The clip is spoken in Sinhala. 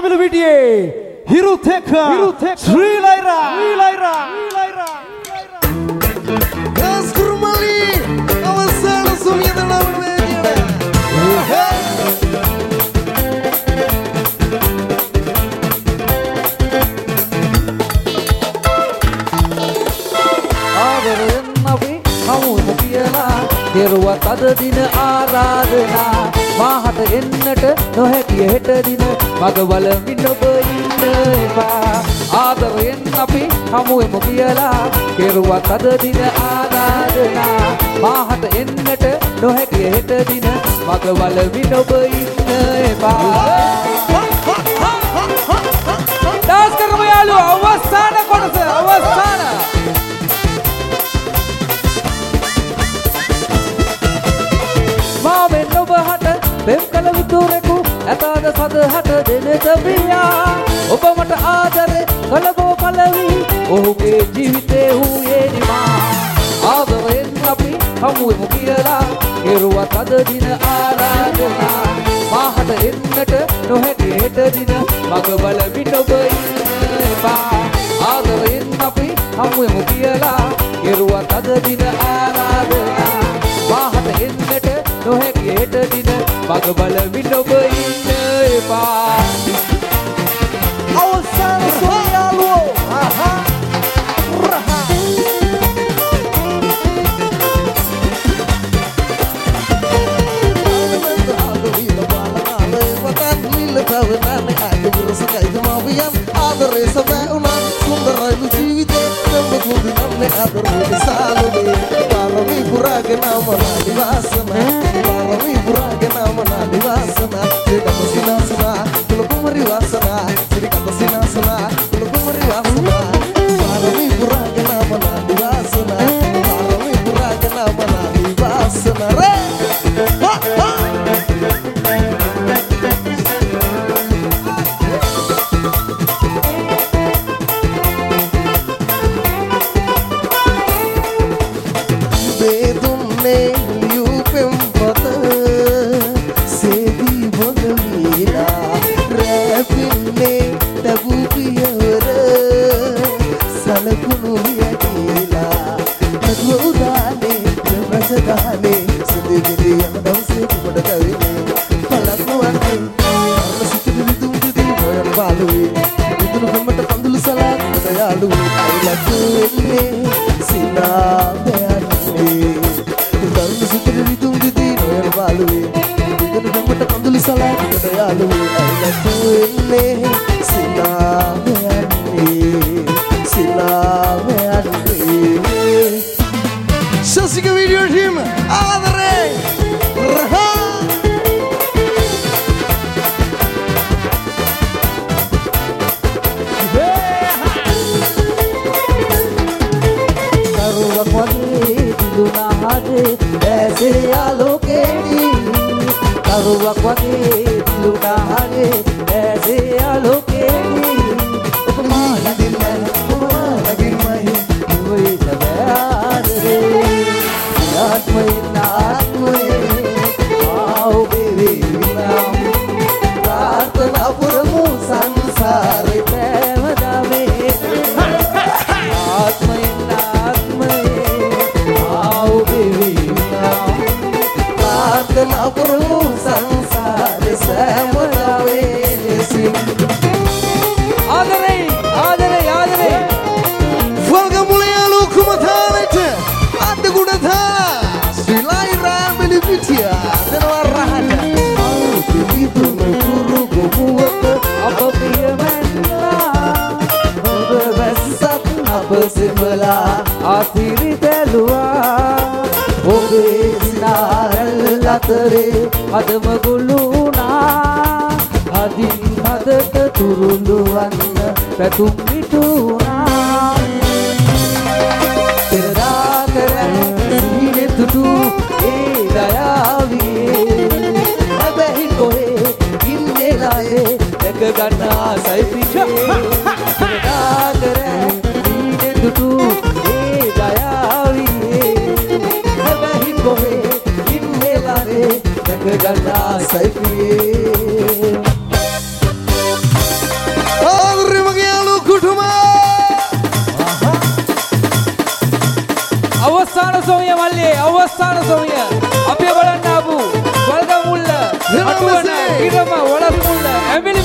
රාමිල විටියේ හිරුතෙක් ශ්‍රී ලයිරා Kurmali අවසන් සුමියද නම් කෙරුවත් අද දින ආරාධනා මාහට එන්නට නොහැකිය හෙට දින මගවල මින් ඔබ ඉන්න එපා ආදරයෙන් අපි හමුවෙමු කියලා කෙරුවත් අද දින ආරාධනා මාහට එන්නට නොහැකිය හෙට දින මගවල මින් ඔබ ඉන්න එපා ඩාන්ස් කරමු යාළුවෝ අවසාන කොටස අවසාන මාවෙන් ඔබහට පෙම් කළ විතුරෙකු ඇතාද සදහට දෙනට ප්‍රියා ඔබ මට ආදරේ කළබෝ පළවි ඔහුගේ ජීවිතේ වූයේ නිමා ආදරයෙන් අපි හමුවෙමු කියලා කෙරුවත් අද දින ආරාධනා මාහට එන්නට නොහැකි හෙට දින මග බලමින් ඔබ ඉන්න එපා ආදරයෙන් අපි හමුවෙමු කියලා කෙරුවත් අද දින ආරාධනා මාහට එන්නට නොහැකි හෙට දින මග බලමින් ඔබ ඉන්න එපා අවසන් සොයාලෝ ආදරේ සබෑ උනා සුන්දරයි ජීවිතේ නම්බ තුන් නම්නේ ආදරේ සාලුවේ පාරමි පුරාගෙන මනලි වාසනා පාරමි පුරාගෙන මනලි වාසනා සිරිකත සිනාසනා තුලකුමරි වාසනා සිරිකත සිනාසනා තුලකුමරි වාසනා පාරමි පුරාගෙන මනලි වාසනා පාරමි පුරාගෙන මනලි වාසනා රේ Shasika video team, Adre, Raha. Karuak wagi diluna hade, aise aloke di. Karuak wagi diluna hade, aise aloke di. Upamala dilman, upamala dilmai, koi sabare. आत्मय आओ बेबी नाम प्रार्थना पुरमु संसार प्रेम दावे आत्मय आओ बेबी नाम प्रार्थना पुरमु संसार प्रेम दावे आदरे आदरे आदरे Welcome मुलियालु कुमथानेट आद गुडथा Bitia dan warahnya itu guru gobuat apa piyamana berbesat apa sebelah akhiri telua oge sinar latere adam guluna adin adat turuluan petum mituna tera tera sine tutu दयावी अबही कोहे किन्ने लाए एक गन्ना सही पीछे सदा करे नीने दुटू ए दयावी अबही कोहे किन्ने लाए एक गन्ना सही पीछे මල්ලේ අවසාන සොමිය අපි බලන්න ආපු වල්ගමුල්ල අටුවන ඉරම වලස් මුල්ල ඇමිලි